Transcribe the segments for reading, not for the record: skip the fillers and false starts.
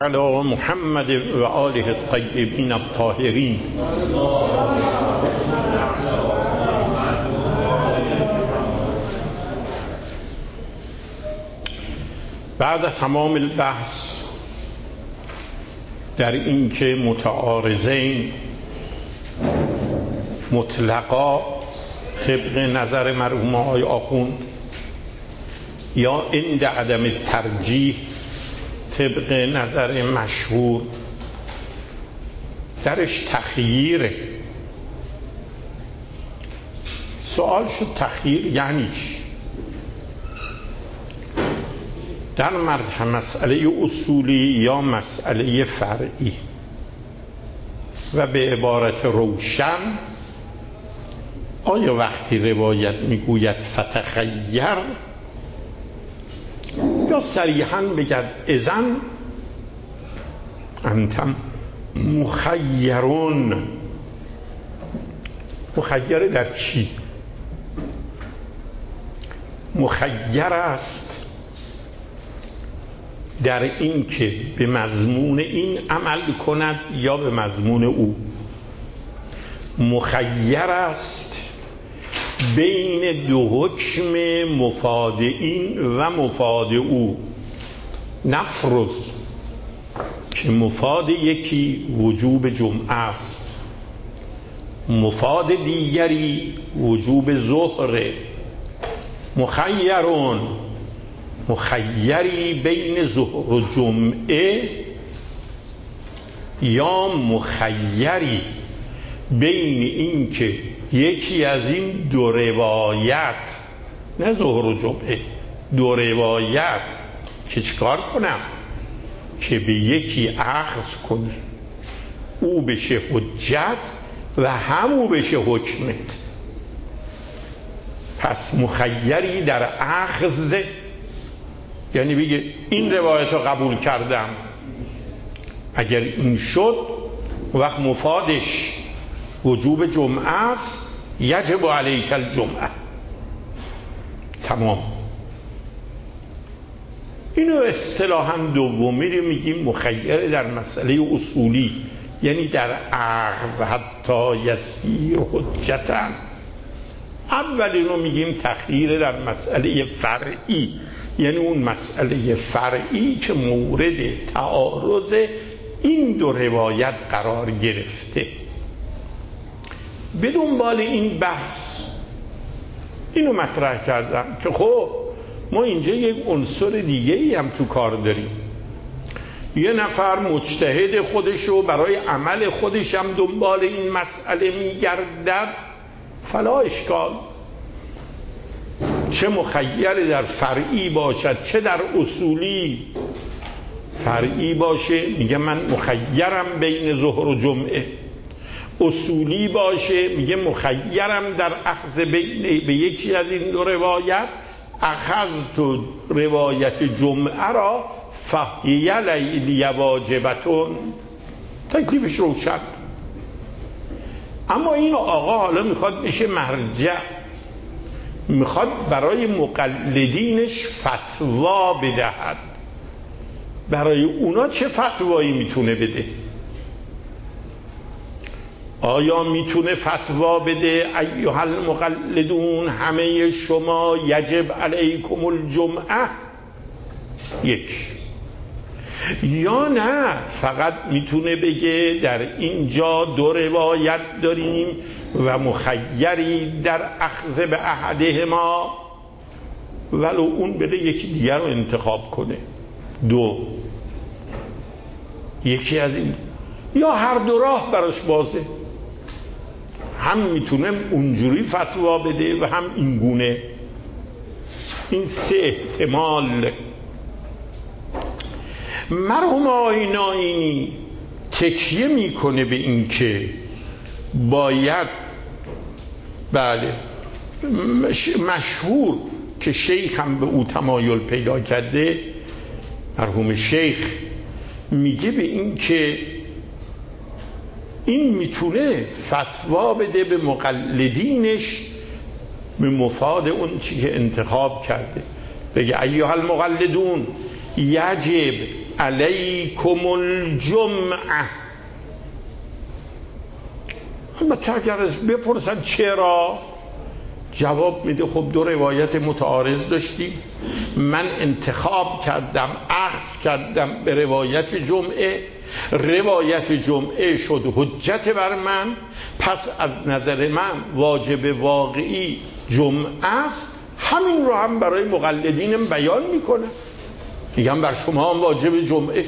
علی محمد و آله الطیبین الطاهرین. بعد تمام البحث در این که متعارضین مطلقا طبق نظر مرحوم آقای آخوند یا عند عدم ترجیح طبق نظر مشهور درش تخییره. سوال شد تخییر یعنی چی؟ در مسئله اصولی یا مسئله فرعی و به عبارت روشن، آیا وقتی روایت میگوید فتخیر یا صریحاً بگد اذن انتم مخیرون؟ مخیر در چی؟ مخیر است در این که به مضمون این عمل کند یا به مضمون او. مخیر است بین دو حکم مفاد این و مفاد او. نفرض که مفاد یکی وجوب جمعه است، مفاد دیگری وجوب ظهر. مخیرون، مخیری بین ظهر و جمعه یا مخیری بین این که یکی از این دو روایت، نه ظهر و جمعه، دو روایت که چیکار کنم؟ که به یکی اخذ کنی او بشه حجت و همو بشه حکمت. پس مخیری در اخذ یعنی بگه این روایت رو قبول کردم، اگر این شد وقت مفادش وجوب جمعه است، یجب علیک الجمعه. تمام. اینو اصطلاحاً دومی رو میگیم مخیر در مسئله اصولی، یعنی در اخذ حتی یصیر حجتاً. اولین رو میگیم تخییر در مسئله فرعی، یعنی اون مسئله فرعی که مورد تعارض این دو روایت قرار گرفته. به دنبال این بحث اینو مطرح کردم که خب ما اینجا یک عنصر دیگه ای هم تو کار داریم. یه نفر مجتهد خودشو برای عمل خودش هم دنبال این مسئله میگردد، فلا اشکال. چه مخیر در فرعی باشد چه در اصولی. فرعی باشه میگه من مخیرم بین ظهر و جمعه، اصولی باشه میگه مخیرم در اخذ به یکی از این دو روایت. اخذت روایت جمعه را فهی لیلی واجبتون. تکلیفش روشن. اما این آقا حالا میخواد بشه مرجع، میخواد برای مقلدینش فتوا بدهد. برای اونا چه فتوایی میتونه بده؟ آیا میتونه فتوا بده ایها المقلدون همه شما یجب علیکم الجمعه؟ یک. یا نه فقط میتونه بگه در اینجا دو روایت داریم و مخیری در اخذ به احدهما، ولو اون بده یکی دیگر رو انتخاب کنه. دو، یکی از این، یا هر دو راه براش بازه. هم میتونه اونجوری فتوا بده و هم اینگونه. این سه احتمال. مرحوم آقای نائینی تکیه میکنه به این که باید، بله مشهور که شیخ هم به او تمایل پیدا کرده، مرحوم شیخ میگه به این که این میتونه فتوا بده به مقلدینش به مفاد اون چی که انتخاب کرده. بگه ایها المقلدون یجب علیکم الجمعه. البته اگر از بپرسن چرا، جواب میده خب دو روایت متعارض داشتیم، من انتخاب کردم، اخذ کردم به روایت جمعه، روایت جمعه شد حجت بر من، پس از نظر من واجب واقعی جمعه است. همین رو هم برای مقلدینم بیان میکنه، میگم بر شما هم واجب جمعه،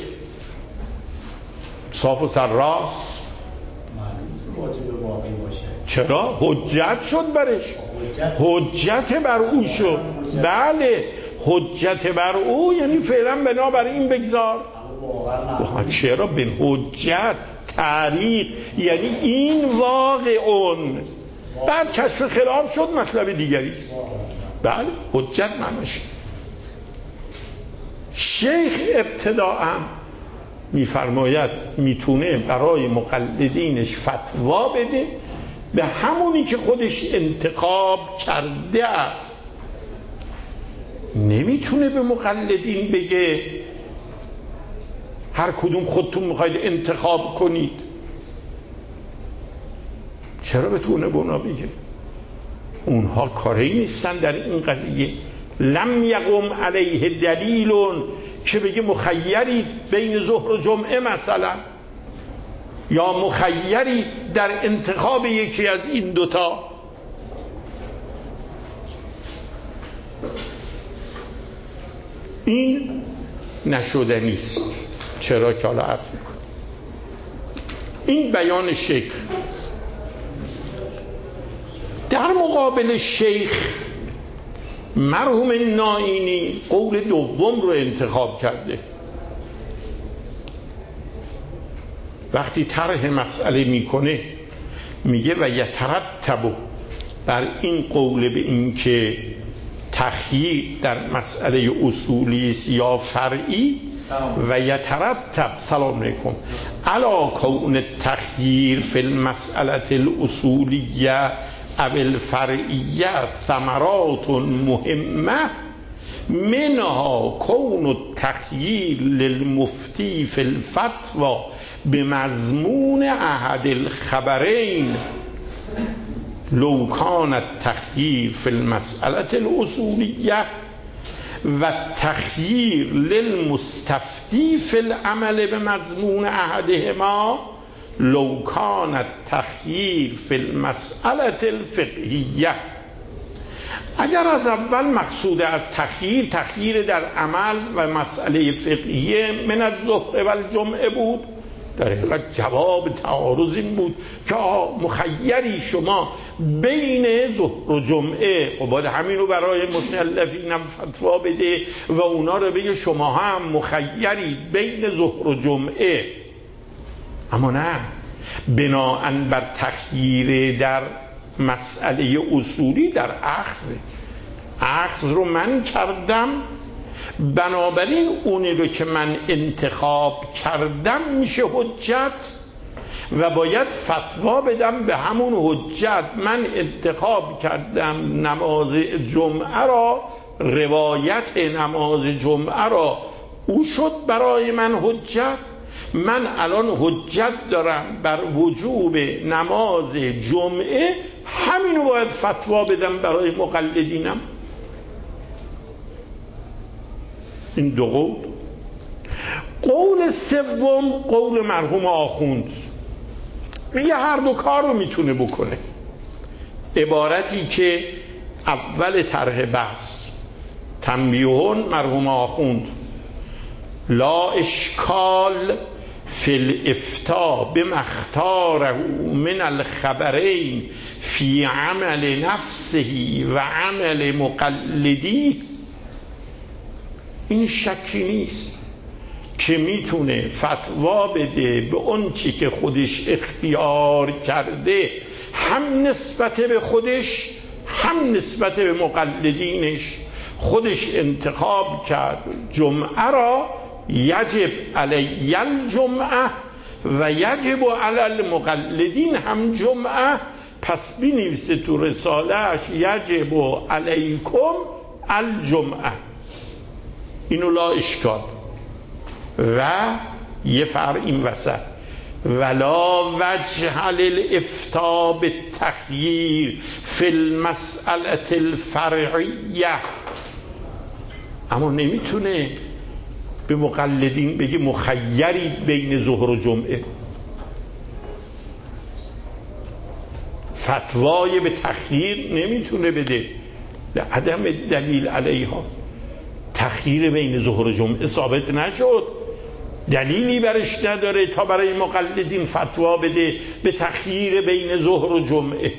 صاف و سرراست. واجب واقعی باشه. چرا؟ حجت شد برش، حجت بر او شد. بله حجت بر او، یعنی فعلا بنابر این بگذار. چرا؟ به حجت تعریق، یعنی این واقعون، بعد کشف خلاف شد مطلب دیگری است. بله حجت معنیش. شیخ ابتداءً میفرماید میتونه برای مقلدینش فتوا بده به همونی که خودش انتخاب کرده است. نمیتونه به مقلدین بگه هر کدوم خودتون میخواید انتخاب کنید. چرا بتونه به اونا بگه؟ اونها کاری نیستن در این قضیه. لم یقم علیه دلیلون که بگه مخیرید بین ظهر و جمعه مثلا، یا مخیرید در انتخاب یکی از این دوتا. این نشدنی است. چرا که حالا عرض میکنم. این بیان شیخ. در مقابل شیخ مرحوم نائینی قول دوم رو انتخاب کرده. وقتی طرح مسئله میکنه میگه و یترتب بر این قول به این که تخییر در مسئله اصولی است یا فرعی، و یترتب سلام علیکم علی کون التخییر فی المسئله الاصولیه او الفرعیه ثمرات مهمه منها کون التخییر للمفتی فی الفتوى بمضمون احد الخبرین لو کان التخییر فی المسئله الاصولیه و التخییر للمستفتی فی العمل بمضمون احدهما لو کان التخییر فی المسئله الفقهیه. اگر از اول مقصود از تخییر در عمل و مسئله فقهیه من الظهر و الجمعه بود، در حقیقت جواب تعارض این بود که مخیری شما بین ظهر و جمعه، خب باید همینو برای متألفین هم فتوا بده و اونا رو بگه شما هم مخیرید بین ظهر و جمعه. اما نه، بناءً بر تخییر در مسئله اصولی در اخذ رو من کردم، بنابراین اونی رو که من انتخاب کردم میشه حجت و باید فتوا بدم به همون حجت. من انتخاب کردم نماز جمعه را، روایت نماز جمعه را، او شد برای من حجت. من الان حجت دارم بر وجوب نماز جمعه، همینو باید فتوا بدم برای مقلدینم. این دو قول. قول سوم قول مرحوم آخوند، میگه هر دو کار رو میتونه بکنه. عبارتی که اول طرح بحث تنبیهون مرحوم آخوند لا اشکال فی الافتاء بما اختاره من الخبرین فی عمل نفسه و عمل مقلدی. این شکی نیست که میتونه فتوا بده به اون چی که خودش اختیار کرده، هم نسبت به خودش هم نسبت به مقلدینش. خودش انتخاب کرد جمعه را، یجب علی الجمعه و یجب علی المقلدین هم جمعه، پس بنویسه تو رسالهش یجب علیکم الجمعه. اینو لا اشکال. و یه فرع این وسط، ولا وجه للافتاء بالتخییر فی المسألة الفرعیه. اما نمیتونه به مقلدین بگه مخیرید بین ظهر و جمعه، فتوای به تخییر نمیتونه بده لعدم دلیل علیها. تخییر بین ظهر و جمعه ثابت نشد، دلیلی برش نداره تا برای مقلدین فتوا بده به تخییر بین ظهر و جمعه.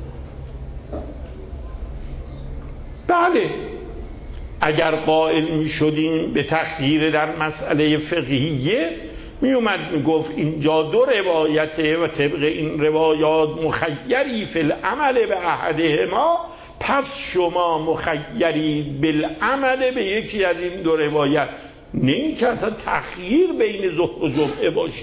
بله اگر قائل می شدیم به تخییر در مسئله فقهیه، می اومد می گفت اینجا دو روایته و طبق این روایات مخیری فی العمل به احدهما، پس شما مخیرید بالعمل به یکی از این دو روایت. نه اینکه اصلا تخییر بین ظهر و جمعه باشه.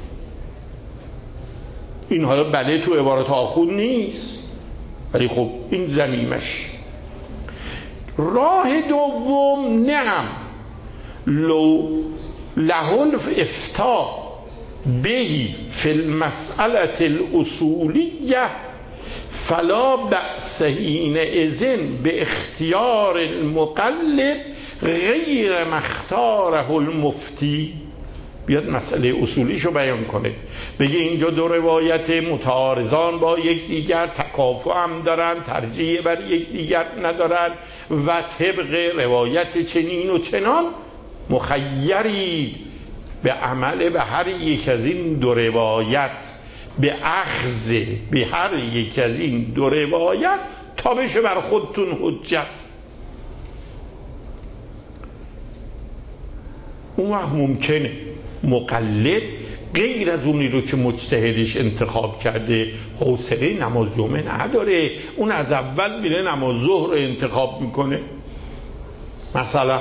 این حالا بله تو عبارت آخون نیست، ولی خب این ضمیمش. راه دوم، نعم لو له الافتاء بهی فی المسئله الاصولیه فلا بأس حینئذ به اختیار المقلد غیر ما اختاره المفتی. بیاد مسئله اصولیشو بیان کنه، بگه اینجا دو روایت متعارضان با یک دیگر، تکافؤ هم دارن، ترجیح بر یک دیگر ندارن و طبق روایت چنین و چنان مخیرید به عمل به هر یک از این دو روایت، به اخذ به هر یک از این دو روایت تا بشه بر خودتون حجت. اون وقت ممکنه مقلد غیر از اونی رو که مجتهدش انتخاب کرده حوصله نماز جمعه نداره، اون از اول میره نماز ظهر رو انتخاب میکنه مثلا،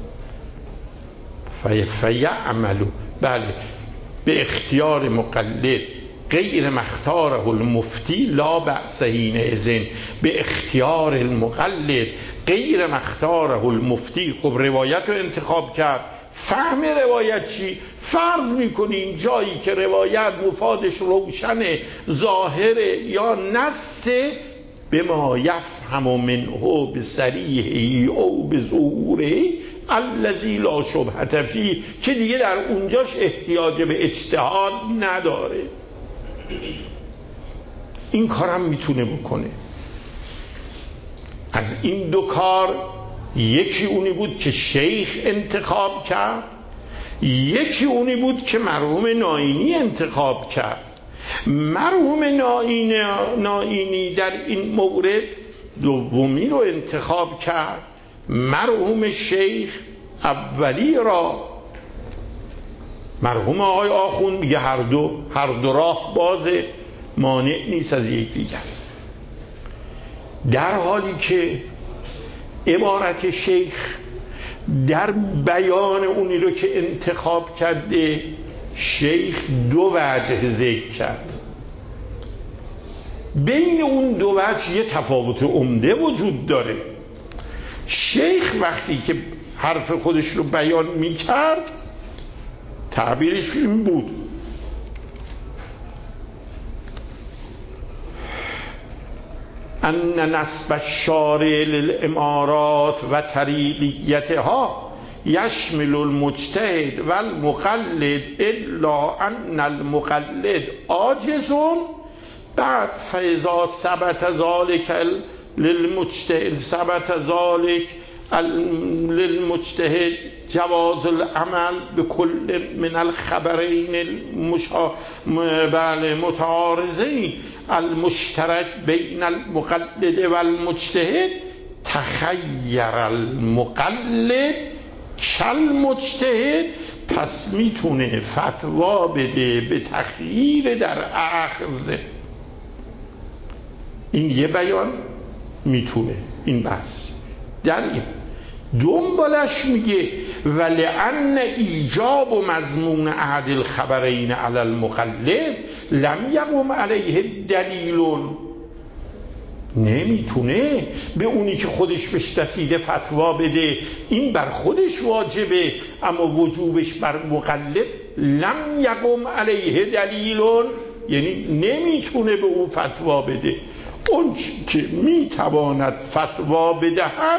فیعملو بله به اختیار مقلد غیر ما اختاره المفتی لا بأس حینئذ به اختیار المقلد غیر ما اختاره المفتی. خب روایت رو انتخاب کرد، فهم روایت چی؟ فرض میکنیم جایی که روایت مفادش روشن ظاهره یا نص به ما یفهم منه بصریحه او بظهوره الذی لا شبهة فیه، که دیگه در اونجاش احتیاج به اجتهاد نداره. این کارم میتونه بکنه. از این دو کار یکی اونی بود که شیخ انتخاب کرد، یکی اونی بود که مرحوم نائینی انتخاب کرد. مرحوم نائینی در این مورد دومی رو انتخاب کرد، مرحوم شیخ اولی را. مرحوم آقای آخوند میگه هر دو راه بازه، مانع نیست از یک دیگر. در حالی که عبارت شیخ در بیان اونی رو که انتخاب کرده، شیخ دو وجه ذکر کرد. بین اون دو وجه یه تفاوت عمده وجود داره. شیخ وقتی که حرف خودش رو بیان میکرد تعبیرش این بود: ان نسب الشارع للامارات و طریقیتها یشمل المجتهد و المقلد الا ان المقلد عاجز. بعد فاذا ثبت ذلك للمجتهد للمجتهد جواز العمل بكل من الخبرين المتعارضين المشترك بين المقلد والمجتهد تخیر المقلد کالمجتهد. پس میتونه فتوا بده به تخییر در اخذ. این یه بیان میتونه این بحث. در این دنبالش میگه ولأن ایجاب و مضمون احد الخبرین علی المقلد لم یقم علیه دلیل. نمیتونه به اونی که خودش بهش رسیده فتوا بده. این بر خودش واجبه، اما وجوبش بر مقلد لم یقم علیه دلیلون، یعنی نمیتونه به او فتوا بده. اون که میتواند فتوا بدهد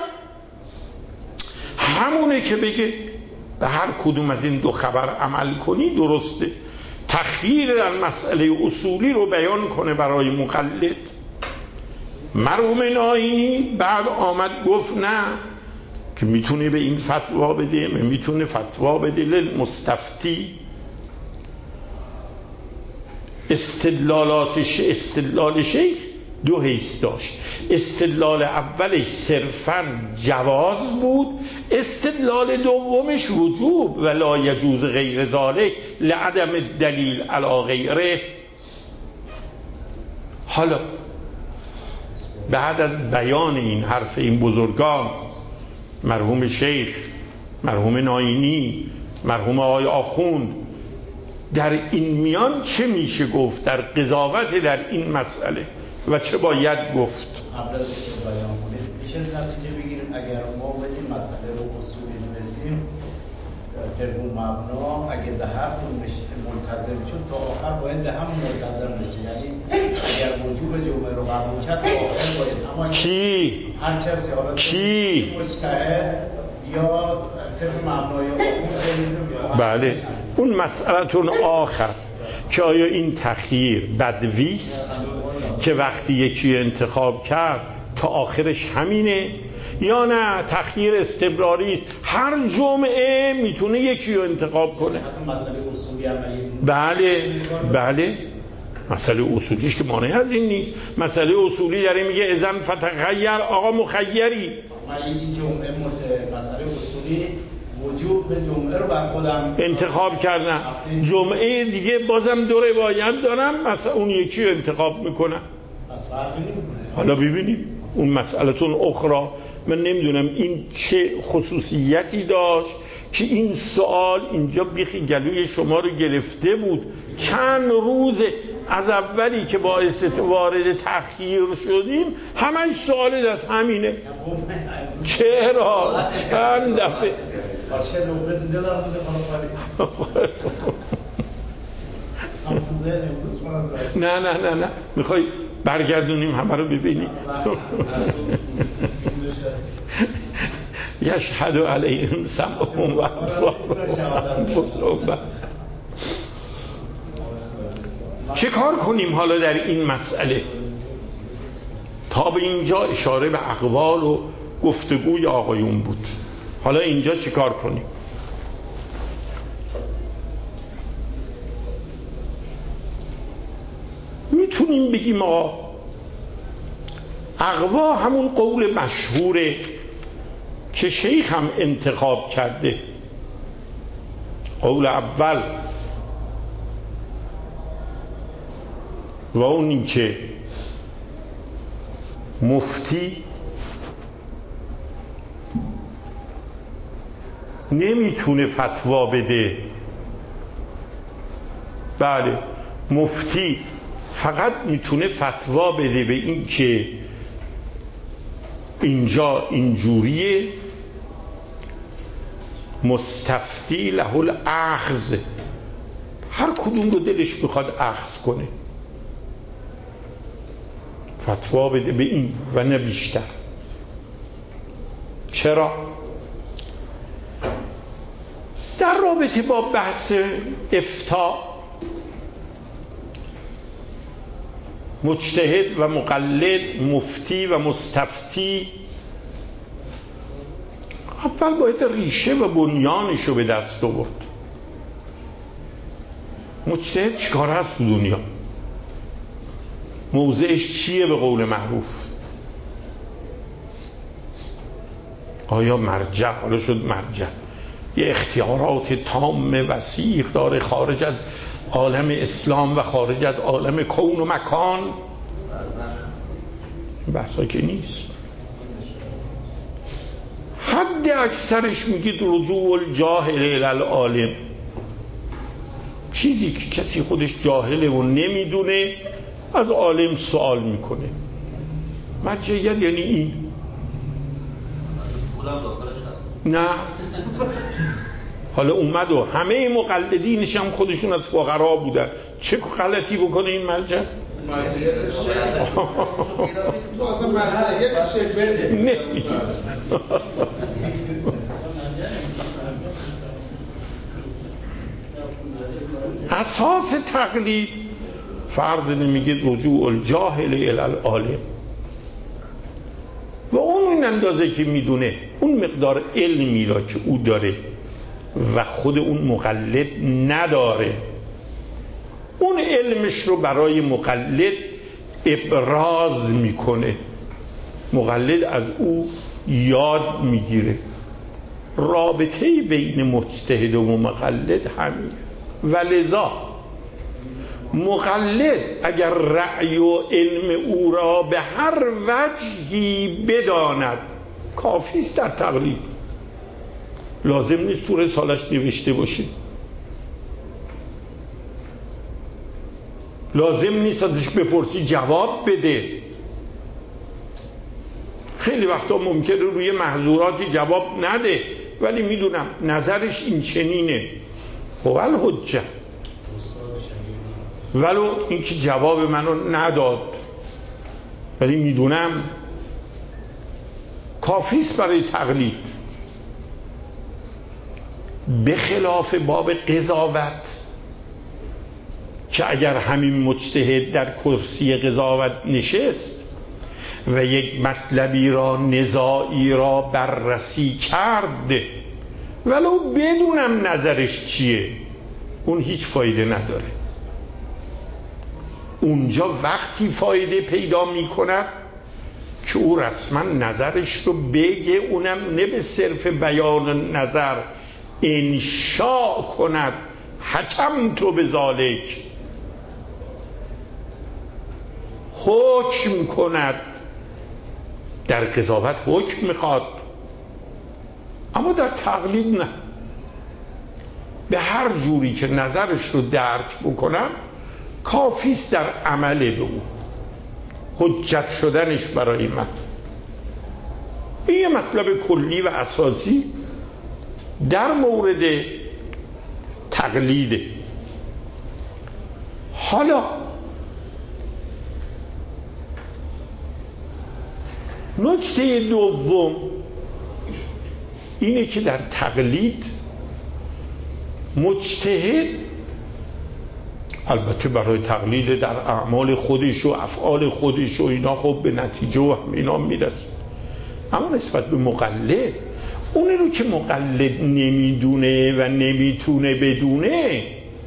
همونه که بگه به هر کدوم از این دو خبر عمل کنی درسته. تخییر در مسئله اصولی رو بیان کنه برای مقلد. مرحوم ناینی بعد آمد گفت نه، که میتونه به این فتوا بده، میتونه فتوا بده للمستفتی. استدلال شیخ دو حیث داشت. استدلال اولش صرفاً جواز بود، استدلال دومش وجوب و لا یجوز غیر ذلک لعدم الدلیل علی غیره. حالا بعد از بیان این حرف این بزرگان، مرحوم شیخ، مرحوم ناینی، مرحوم آقای آخوند، در این میان چه میشه گفت در قضاوت در این مسئله و چه باید گفت؟ قبل از اینکه بیان کنید میشه نتیجه بگیریم اگر ما به این مسئله رو اصولی برسیم طبق مبنا اگه به حق ملتزم شد تا آخر باید به هم ملتزم بشه، یعنی اگر وجوب جمعه رو قبول کرد تا آخر باید، اما کی؟ هر کسی حالا کی؟ مجتهد یا طبق مبنای آخوند. بله، اون مسئلتون آخر که آیا این تخییر بدویست که وقتی یکی انتخاب کرد تا آخرش همینه، یا نه تخییر استمراری است، هر جمعه میتونه یکی رو انتخاب کنه. مسئله اصولی هم بله مسئله اصولیش که مانع از این نیست. مسئله اصولی داره میگه اذن فتخیر، آقا مخیری. من این جمعه مسئله اصولی وجوب به جمعه رو بر خودم انتخاب کردم، جمعه دیگه بازم دو روایت دارم، مثلا اون یکی رو انتخاب میکنم. پس فرقی نمیکنه. حالا ببینیم اون مسئلتون اخرى. من نمیدونم این چه خصوصیتی داشت که این سوال اینجا بیخی گلوی شما رو گرفته بود. چند روز از اولی که باعث وارد تخییر شدیم همش سوال دست همینه. چرا؟ چند دفعه باشه لوبه تو دلم بوده نه میخوای برگردونیم همه رو ببینیم. یشهد علیهم سمعهم و ابصارهم. چه کار کنیم حالا در این مسئله؟ تا به اینجا اشاره به اقوال و گفتگوی آقایون بود. حالا اینجا چه کار کنیم؟ میتونیم بگیم آقا اقوا همون قول مشهوره که شیخ هم انتخاب کرده. قول اول و اون این که مفتی نمیتونه فتوا بده. بله، مفتی فقط میتونه فتوا بده به این که اینجا اینجوریه، مستفتی له الاخذ، هر کدوم رو دلش میخواد اخذ کنه، فتوا بده به این و نه بیشتر. چرا؟ در رابطه با بحث افتاء مجتهد و مقلد، مفتی و مستفتی، اول باید ریشه و بنیانش رو به دست آورد. مجتهد چیکار هست تو دنیا؟ موضعش چیه به قول معروف؟ آیا مرجع؟ حالا شد مرجع، یه اختیارات تام وسیع داره خارج از عالم اسلام و خارج از عالم کون و مکان؟ این بحثا که نیست. حد اکثرش میگید رجوع الجاهل الی العالم، چیزی که کسی خودش جاهله و نمیدونه از عالم سوال میکنه. مرجعیت یعنی این. پولم داخلش هست. نه حالا اومد و همه مقلدینش هم خودشون از فقرا بودن، چه غلطی بکنه این مرجع؟ مرجعیتش تو اصلا مرجعیتش نه اساس تقلید فرض نمیگه رجوع الجاهل الی العالم و اون این اندازه که میدونه اون مقدار علمی را که او داره و خود اون مقلد نداره، اون علمش رو برای مقلد ابراز میکنه، مقلد از او یاد میگیره. رابطه بین مجتهد و مقلد همینه و لذا مقلد اگر رأی و علم او را به هر وجهی بداند کافی است در تقلید، لازم نیست تو رسالش نوشته باشه، لازم نیست ازش بپرسی جواب بده. خیلی وقتا ممکنه روی محظوراتی جواب نده ولی میدونم نظرش این چنینه، هو الحجه، ولو اینکه جواب منو نداد ولی میدونم کافیست برای تقلید. به خلاف باب قضاوت که اگر همین مجتهد در کرسی قضاوت نشست و یک مطلبی را نزاعی را بررسی کرد ولو بدونم نظرش چیه، اون هیچ فایده نداره. اونجا وقتی فایده پیدا می کند که او رسما نظرش رو بگه، اونم نه به صرف بیان نظر انشاء کند حکم تو به ذالک، حکم کند. در قضاوت حکم میخواد اما در تقلید نه، به هر جوری که نظرش رو درک بکنم کافیست در عمل به او، حجت شدنش برای من. این یه مطلب کلی و اساسی در مورد تقلیده. حالا نکته دوم اینه که در تقلید مجتهد البته برای تقلید در اعمال خودش و افعال خودش و اینا خب به نتیجه و اینا میرسه، اما نسبت به مقلد اونی رو که مقلد نمیدونه و نمیتونه بدونه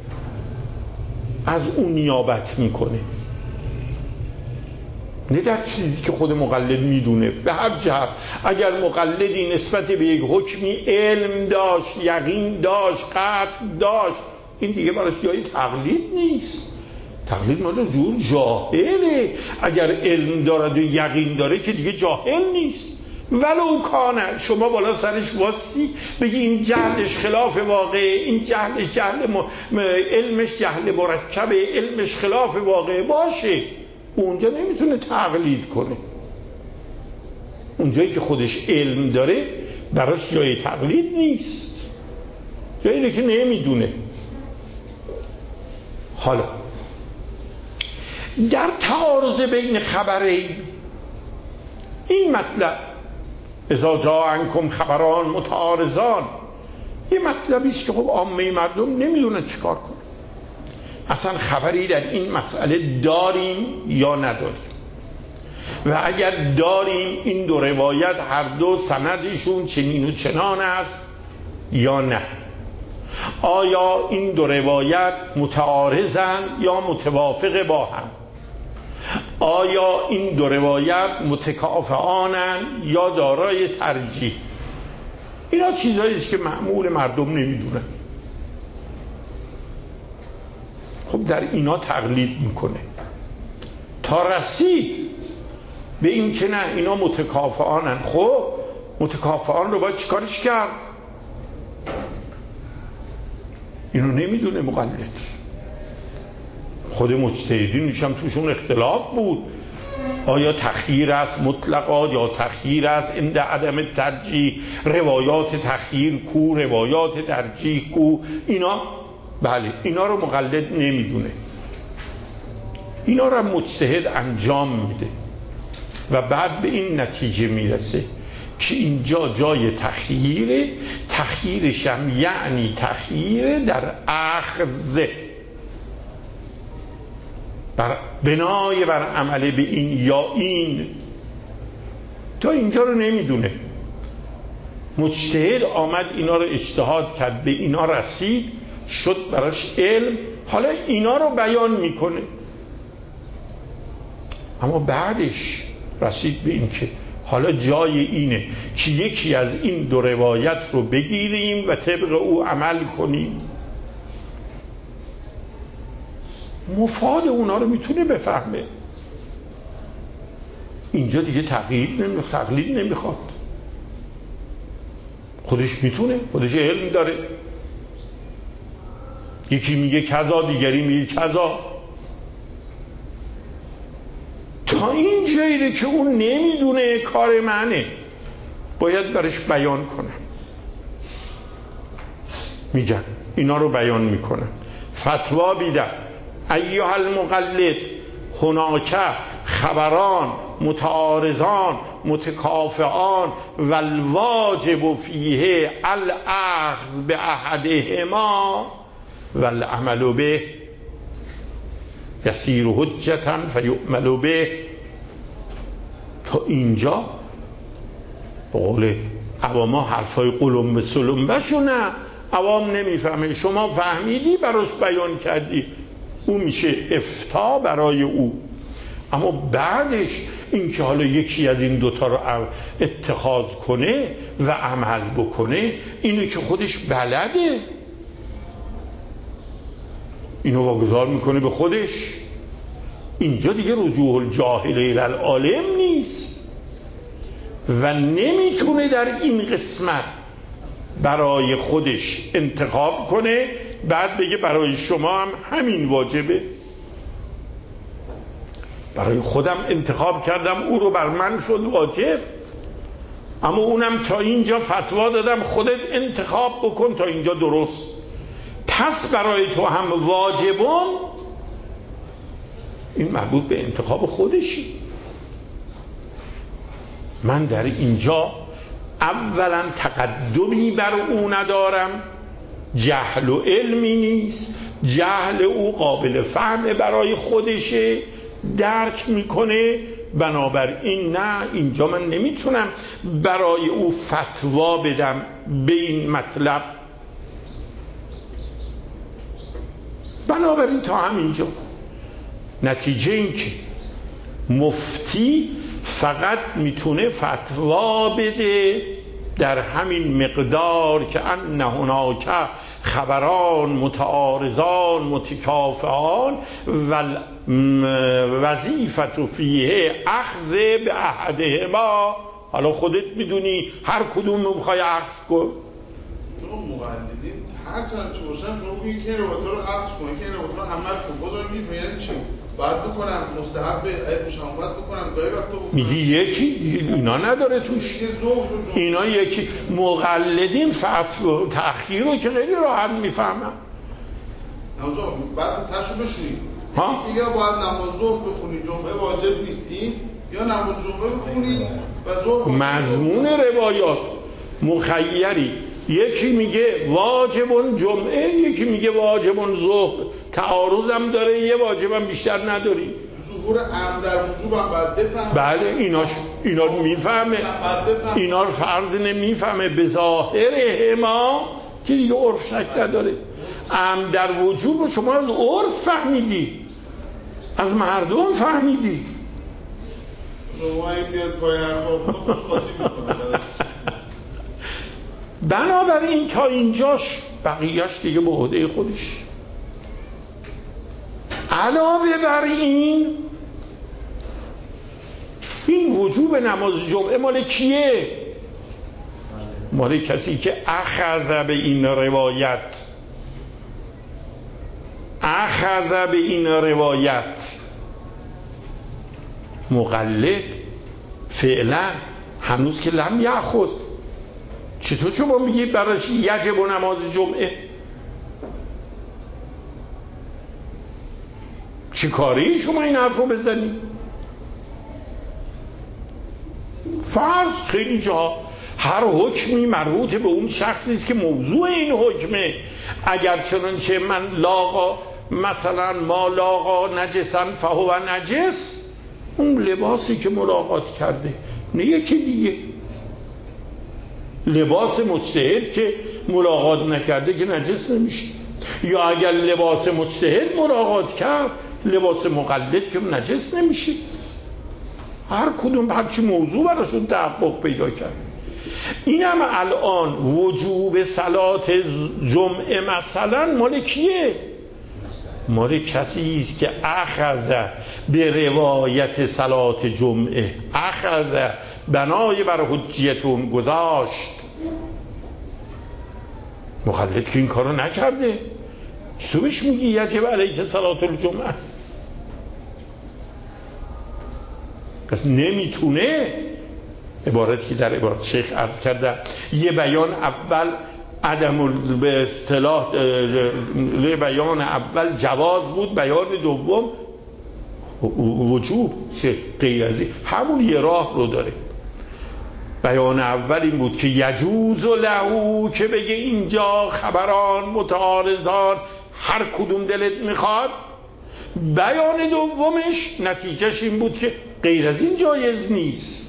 از اون نیابت میکنه، نه در چیزی که خود مقلد میدونه. به هر جهت اگر مقلدی نسبت به یک حکمی علم داشت، یقین داشت، قطع داشت، این دیگه براش جای تقلید نیست. تقلید مال جور جاهله. اگر علم دارد و یقین داره که دیگه جاهل نیست. ولو کانه شما بالا سرش واستی بگی این جهلش خلاف واقع، این جهلش علمش جهل مرکبه، علمش خلاف واقع باشه، اونجا نمیتونه تقلید کنه. اونجایی که خودش علم داره براش جای تقلید نیست، جایی که نمیدونه. حالا در تعارض بین خبرین این مطلب اذا جاءکم خبران متعارضان یه مطلبی است که خب عامه مردم نمیدونن چیکار کنن. اصلا خبری در این مسئله داریم یا نداریم و اگر داریم این دو روایت هر دو سندشون چنین و چنان است یا نه، آیا این دو روایت متعارضن یا متوافق با هم، آیا این دو روایت متکافئانن یا دارای ترجیح. اینا چیزایی است که معمول مردم نمیدونن. خب در اینا تقلید میکنه تا رسید به این که نه اینا متکافئانن. خب متکافئان رو باید چیکارش کرد؟ اینو نمیدونه مقلد. خود مجتهدینش هم توشون اختلاف بود، آیا تخییر است مطلقا یا تخییر است عند عدم ترجیح؟ روایات تخییر کو، روایات ترجیح کو؟ اینا بله اینا رو مقلد نمیدونه، اینا رو مجتهد انجام میده و بعد به این نتیجه میرسه که اینجا جای تخییره، تخییرش هم یعنی تخییر در اخذ بنای بر عمل به این یا این. تا اینجا رو نمیدونه، مجتهد آمد اینا رو اجتهاد کرد، به اینا رسید، شد براش علم، حالا اینا رو بیان میکنه. اما بعدش رسید به این که حالا جای اینه که یکی از این دو روایت رو بگیریم و طبق او عمل کنیم. مفاد اونا رو میتونه بفهمه. اینجا دیگه تقلید نمیخواد، خودش میتونه، خودش علم داره. یکی میگه کذا، دیگری میگه کذا. تا این جایی که اون نمیدونه کار منه، باید برش بیان کنم. میگن اینا رو بیان میکنم. فتوا بیدم ایها المقلد هناک خبران متعارضان متکافئان والواجب فیه الاخذ به احدهما والعمل به یسیر حجتا فیعمل به. تا اینجا به قول عواما حرفای قلمبه سلمبه شو نه، عوام نمیفهمه، شما فهمیدی براش بیان کردی، او میشه افتا برای او. اما بعدش این که حالا یکی از این دوتا رو اتخاذ کنه و عمل بکنه، اینو که خودش بلده، اینو واگذار میکنه به خودش. اینجا دیگه رجوع الجاهل الی العالم نیست و نمیتونه در این قسمت برای خودش انتخاب کنه بعد بگه برای شما هم همین واجبه. برای خودم انتخاب کردم، او رو بر من شد واجب، اما اونم تا اینجا فتوا دادم خودت انتخاب بکن، تا اینجا درست، پس برای تو هم واجبون. این مربوط به انتخاب خودشی. من در اینجا اولا تقدمی بر او ندارم، جهل و علمی نیست، جهل او قابل فهم برای خودشه، درک میکنه، بنابراین نه، اینجا من نمیتونم برای او فتوا بدم به این مطلب. بنابراین تا همینجا نتیجه این که مفتی فقط میتونه فتوا بده در همین مقدار که ان هناک خبران متعارضان متکافئان و وظیفت فیه اخذ به احدهما. حالا خودت میدونی هر کدوم رو میخوای اخذ کن. مقلدین هر چند چه باشن شما بگید که این روایت‌ها رو اخذ کنید، که این روایت‌ها رو عمل کن. خدا میگید یعنی چی؟ باید بکنم، مستحبه، اگه روشم باید بکنم، گاهی وقتا بکنم. میگی یکی اینا نداره توش، اینا یکی. مقلدین فتوا تأخیر رو که خیلی راحت میفهمن. نمازا بعد تشو بشویی یا باید نماز ظهر بخونی جمعه واجب نیستی، یا نماز جمعه بخونی و ظهر مضمون روایات مخیری، یکی میگه واجبون جمعه، یکی میگه واجبون ظهر، تعارضم داره، یه واجبم بیشتر نداری. ظهور عام در وجوبم باید بفهمه. بله اینا رو میفهمه، اینا رو فرض نمیفهمه، به ظاهر ما که دیگه عرف شک نداره. عام در وجوب رو شما از عرف فهمیدی، از مردم فهمیدی. شما این بیاد پای حرفا خوشقاطی میکنه. بنابراین تا اینجاش بقیهش دیگه به عهده خودش. علاوه بر این وجوب نماز جمعه مال کیه؟ مال کسی که اخذ به این روایت مقلد فعلا هنوز که لم یأخذ. چطور شما میگی براش یجب و نماز جمعه؟ چی کاری شما این حرف رو بزنی؟ فرض خیلی جا هر حکمی مربوط به اون شخصی است که موضوع این حکمه. اگر چنانچه من لاقا مثلا ما لاقا نجسن فهو نجس، اون لباسی که ملاقات کرده نه یکی دیگه. لباس مجتهد که ملاقات نکرده که نجس نمیشه، یا اگر لباس مجتهد ملاقات کرد لباس مقلد که نجس نمیشه. هر کدوم هرچی موضوع براشون تحقق پیدا کرد. اینم الان وجوب صلات جمعه مثلا مال کیه؟ مال کسی است که اخذ به روایت صلات جمعه، اخذ بنای بر حجیتون گذاشت. مقلد که این کارو نکرده، تو بهش میگی یجب علیک صلات الجمعه؟ پس نمیتونه. عبارتی که در عبارت شیخ عرض کرده، یه بیان اول عدم به اصطلاح بیان اول جواز بود، بیان دوم وجوب که غیر از این همون یه راه رو داره. بیان اول این بود که یجوز له که بگه اینجا خبران متعارضان هر کدوم دلت میخواد. بیان دومش نتیجهش این بود که غیر از این جایز نیست.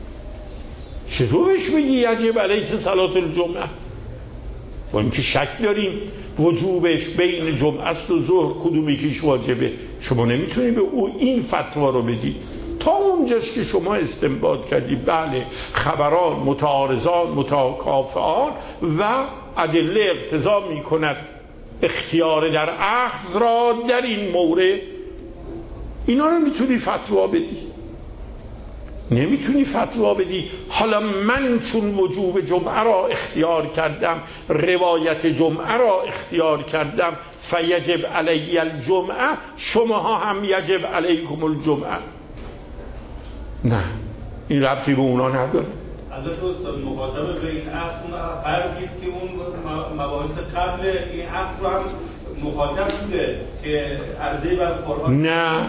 چطور بهش میگی یجب علیک صلات الجمعه؟ با اینکه شک داریم وجوبش بین جمعه است و ظهر کدوم یکیش واجبه. شما نمیتونی به او این فتوا رو بدی تا اونجاش که شما استنباط کردی بله خبران متعارضان متکافئان و ادله اقتضا میکند اختیار در اخذ را در این مورد، اینا رو میتونی فتوا بدی. نمیتونی فتوا بدی حالا من چون وجوب جمعه را اختیار کردم، روایت جمعه را اختیار کردم، فیجب علی الجمعه، شماها هم یجب علیکم الجمعه. نه، این ربطی به اونا نداره. حضرت استاد مخاطب به این عقد فرقی است که اون مباحث قبل این عقد رو هم مخاطب بوده که عرضه بر قرآن.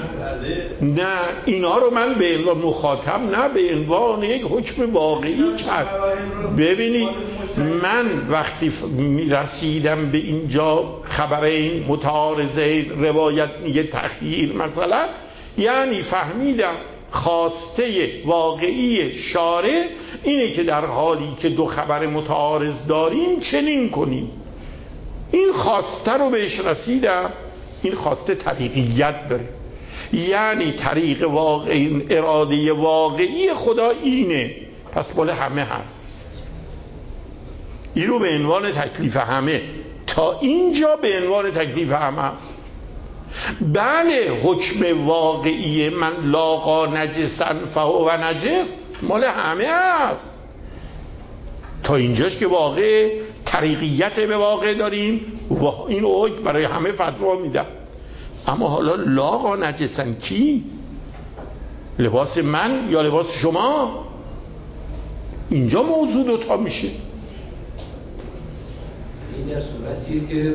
نه اینا رو من به عنوان مخاطب نه به عنوان یک حکم واقعی کرد. ببینید من وقتی رسیدم به اینجا خبرین متعارضین روایت میگه تخییر مثلا، یعنی فهمیدم خواسته واقعی شارع اینه که در حالی که دو خبر متعارض داریم چنین کنیم. این خواسته رو بهش رسیدم. این خواسته طریقیت داره، یعنی طریق واقعی، اراده واقعی خدا اینه، پس مال همه هست. این رو به عنوان تکلیف همه تا اینجا به عنوان تکلیف همه هست. بله حکم واقعی من لاقا نجسن فهو نجس مال همه هست. تا اینجاش که واقع طریقیت به واقع داریم و این حکم برای همه فتوا میدم. اما حالا لاقا نجسن کی؟ لباس من یا لباس شما؟ اینجا موضوع دوتا میشه. این در صورتیه که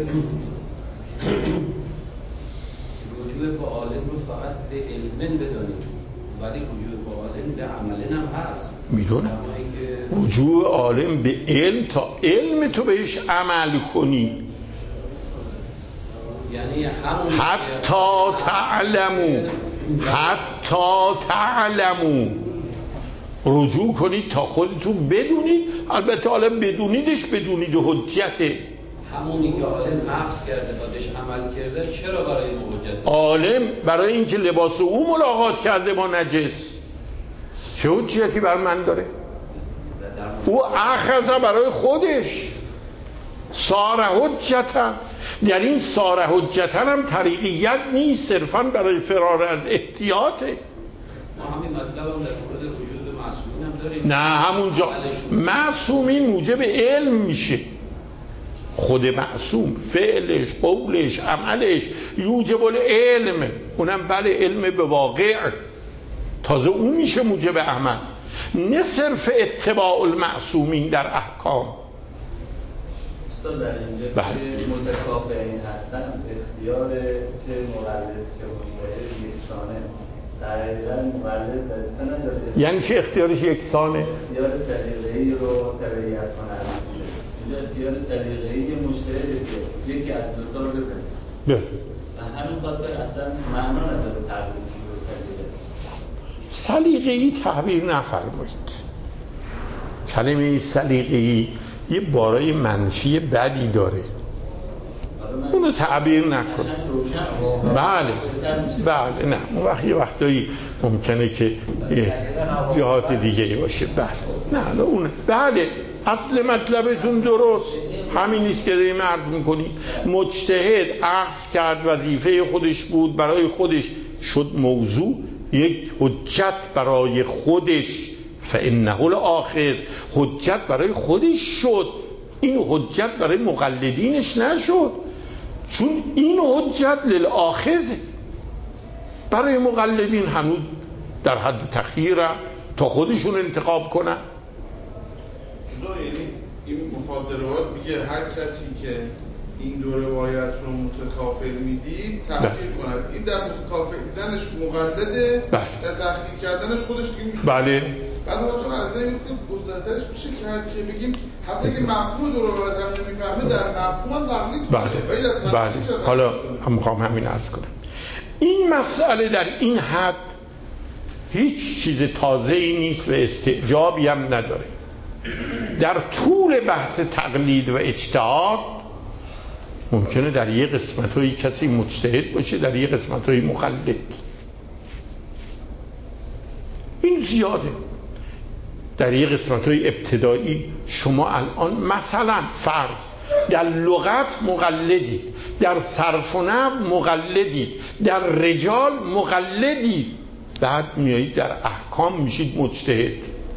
رجوع به عالم رو فقط به علم بدانیم، ولی رجوع به عالم به عمل هم هست. میدونم رجوع عالم به علم تا علم تو بهش عمل کنی، یعنی همون حتی تعلمو رجوع کنید تا خودتون بدونید. البته عالم بدونیدش بدونید حجته. همونی که عالم عقص کرده و بهش عمل کرده چرا برای ما حجت؟ عالم برای اینکه لباس او ملاقات کرده با نجس چه حجتی بر من داره؟ او اخذ برای خودش صار حجتا. در این صار حجتا هم طریقیت نیست، صرفا برای فرار از احتیاطه. ما همین مطلب هم در مورد وجود معصومین هم داریم. نه همونجا معصومین موجب علم میشه. خود معصوم فعلش قولش عملش یوجب العلم، اونم بله علم به واقع. تازه اون میشه موجب عمل، نه صرف اتباع المعصومین در احکام. استاد در اینجا که متکافئین هستن اختیار که مقلد که مشتهد یکسانه دقیقاً مقلد وظیفه نداره. یعنی چه اختیارش یکسانه؟ اختیار سلیقه‌ای رو تبعیت کنه. اینجا اختیار سلیقه‌ای مشتهده که یکی از دو تا رو بپذیره. و همین خاطر اصلا معنا نداره تعبیر سلیقه‌ای تعبیر نفرمایید. کلمه سلیقه‌ای یه بارای منفی بدی داره، اونو تعبیر نکن. بله نه، اون وقت یه وقتایی ممکنه که جهات دیگه باشه. نه اون بله، اصل مطلبتون درست همین نیست که داریم عرض میکنیم. مجتهد اخذ کرد، وظیفه خودش بود، برای خودش شد موضوع، یک حجت برای خودش، فانه الاخذ، حجت برای خودش شد. این حجت برای مقلدینش نشد، چون این حجت للآخذ. برای مقلدین هنوز در حد تخییرن تا خودشون انتخاب کنن. یعنی این مفاد روایت میگه هر کسی که این دو روایت رو متکافل میدید تحقیق کند. این در متکافل دیدنش مقلده، در تحقیق کردنش خودش دیگه بله. بعد ما تو عرضه میگفتیم گسترترش میشه کرد که بگیم حتی که مفهوم دو روایت هم نمیفهمه در مفهوم هم تقلید کنه. بله. حالا هم میخوام همین عرض کنم. این مسئله در این حد هیچ چیز تازه‌ای نیست و استعجابی هم نداره. در طول بحث تقلید و اجتهاد ممکنه در یه قسمت‌های کسی مجتهد باشه، در یه قسمت‌های مقلد. این زیاده. در یه قسمت‌های ابتدایی شما الان مثلا فرض در لغت مقلدید، در صرف و نحو مقلدید، در رجال مقلدید، بعد میایید در احکام میشید مجتهد.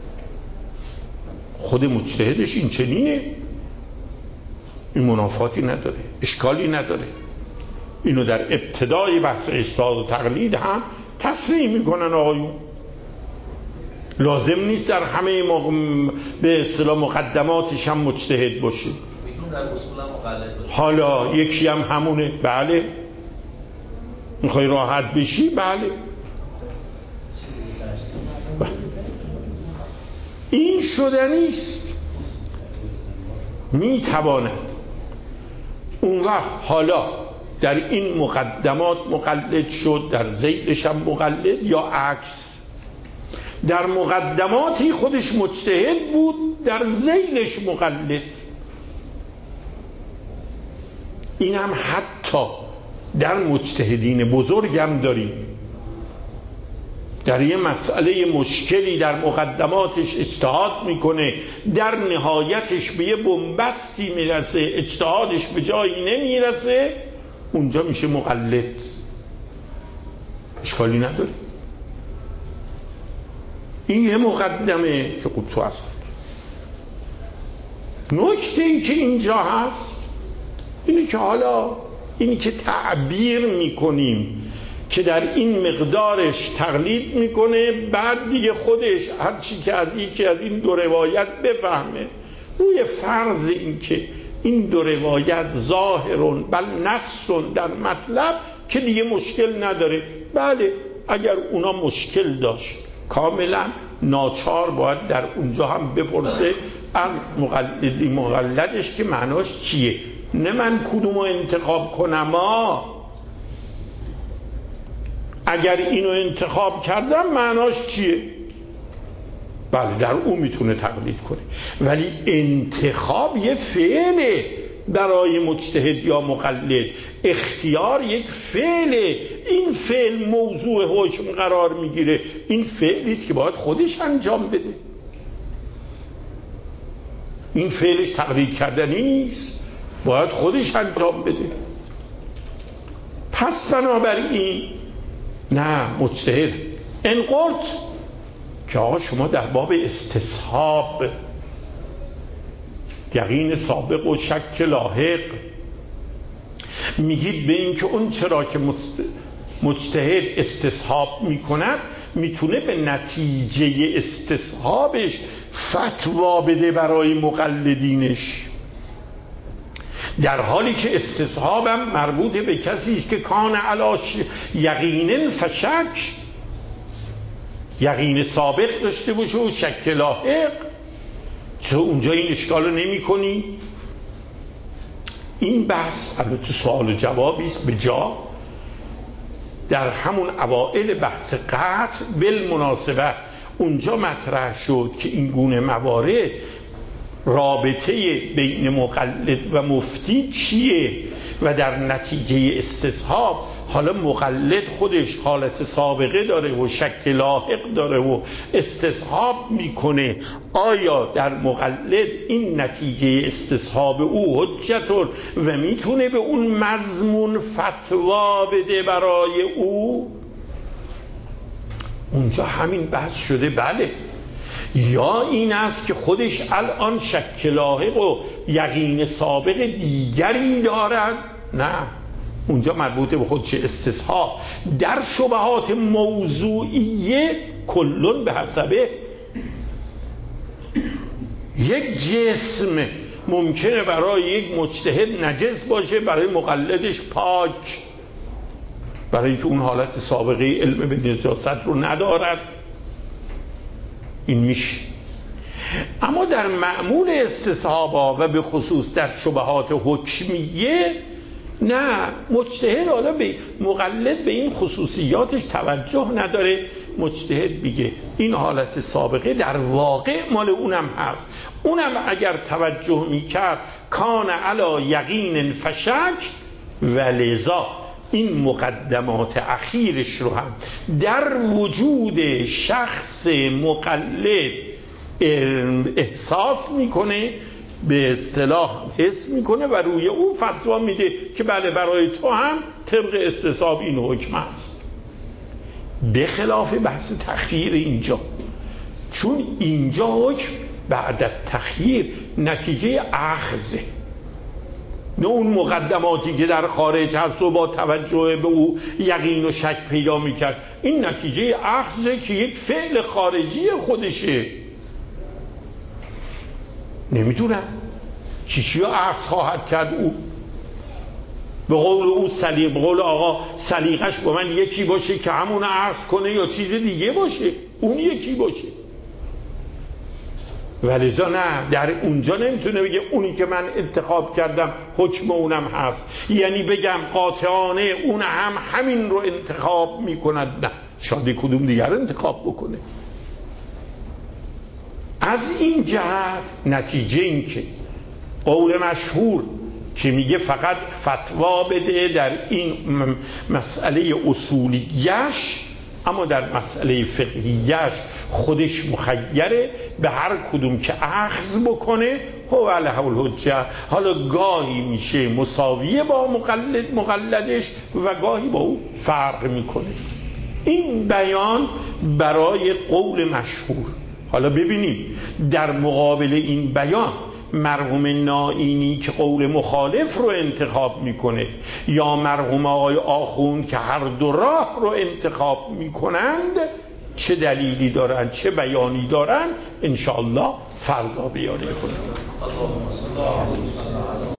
خود مجتهدش این چنینه، این منافاتی نداره، اشکالی نداره. اینو در ابتدای بحث اجتهاد و تقلید هم تصریح میکنن آقایون. لازم نیست در همه به اصطلاح مقدماتش هم مجتهد باشه. میتونه در اصول هم مقلد باشه. حالا یکی هم همونه. بله. میخوای راحت بشی؟ بله. این شدنیست. میتواند اون وقت حالا در این مقدمات مقلد شد، در ذیلش هم مقلد، یا عکس، در مقدماتی خودش مجتهد بود، در ذیلش مقلد. این هم حتی در مجتهدین بزرگم داریم. در یه مسئله مشکلی در مقدماتش اجتهاد میکنه، در نهایتش به یه بنبستی میرسه، اجتهادش به جایی نمیرسه، اونجا میشه مقلد. اشکالی نداره. این یه مقدمه که قطو هست. نکته ای که اینجا هست اینی که حالا اینی که تعبیر میکنیم که در این مقدارش تقلید میکنه، بعد دیگه خودش هرچی که از یکی از این دو روایت بفهمه، روی فرض این که این دو روایت ظاهرون بل نصون در مطلب که دیگه مشکل نداره. بله، اگر اونا مشکل داشت کاملا ناچار باید در اونجا هم بپرسه از مقلدش که معناش چیه، نه من کدومو انتخاب کنم. اگر اینو انتخاب کردم معناش چیه؟ بله، در اون میتونه تقلید کنه. ولی انتخاب یه فعله برای مجتهد یا مقلد. اختیار یک فعله. این فعل موضوع حکم قرار میگیره. این فعلیست که باید خودش انجام بده. این فعلش تقلید کردنی نیست، باید خودش انجام بده. پس بنابراین نه، مجتهد ان قلت که آقا شما در باب استصحاب یقین سابق و شک لاحق میگید به این که اون چرا که مجتهد استصحاب میکند میتونه به نتیجه استصحابش فتوا بده برای مقلدینش، در حالی که استصحابم مربوط به کسی است که کان علاش یقینن فشک، یقین سابق داشته باشه و شک لاحق. چرا اونجا این اشکال رو نمی کنی؟ این بحث البته سوال و جوابی است به جا. در همون اوائل بحث قطع بالمناسبه اونجا مطرح شد که این گونه موارد رابطه بین مقلد و مفتی چیه و در نتیجه استصحاب حالا مقلد خودش حالت سابقه داره و شک لاحق داره و استصحاب میکنه، آیا در مقلد این نتیجه استصحاب او حجت و میتونه به اون مضمون فتوا بده برای او؟ اونجا همین بحث شده بله، یا این است که خودش الان شک لاحق و یقین سابق دیگری دارد؟ نه، اونجا مربوط به خودش استصحاب. در شبهات موضوعیه کلون به حسبه، یک جسم ممکنه برای یک مجتهد نجس باشه، برای مقلدش پاک، برای که اون حالت سابقه علم به نجاست رو ندارد. این میشه. اما در معمول استصحابا و به خصوص در شبهات حکمیه نه، مجتهد حالا به مقلد به این خصوصیاتش توجه نداره، مجتهد میگه این حالت سابقه در واقع مال اونم هست، اونم اگر توجه میکرد کان علی یقین فشک و لذا این مقدمات اخیرش رو هم در وجود شخص مقلد احساس میکنه، به اصطلاح حس میکنه و روی او فتوا میده که بله برای تو هم طبق استصحاب این حکم است، به خلاف بحث تخییر اینجا. چون اینجا حکم بعد تخییر نتیجه اخذه، نه اون مقدماتی که در خارج هست و با توجه به او یقین و شک پیدا میکرد. این نتیجه اخذه که یک فعل خارجی خودشه. نمیدونم چی اخذ خواهد کرد او. به قول او به قول آقا سلیقش با من یکی باشه که همون اخذ کنه یا چیز دیگه باشه، اون یکی باشه. ولذا نه، در اونجا نمیتونه بگه اونی که من انتخاب کردم حکم اونم هست، یعنی بگم قاطعانه اون هم همین رو انتخاب میکند. نه، شاید کدوم دیگر انتخاب بکنه. از این جهت نتیجه این که قول مشهور که میگه فقط فتوا بده در این مسئله اصولیش، اما در مسئله فقهیش خودش مخیره به هر کدوم که اخذ بکنه هو له الحجه. حالا گاهی میشه مساویه با مقلدش و گاهی با او فرق میکنه. این بیان برای قول مشهور. حالا ببینیم در مقابل این بیان مرحوم نائینی که قول مخالف رو انتخاب میکنه یا مرحوم آقای آخوند که هر دو راه رو انتخاب میکنند چه دلیلی دارن، چه بیانی دارن، انشاءالله فردا بیانه کنیم.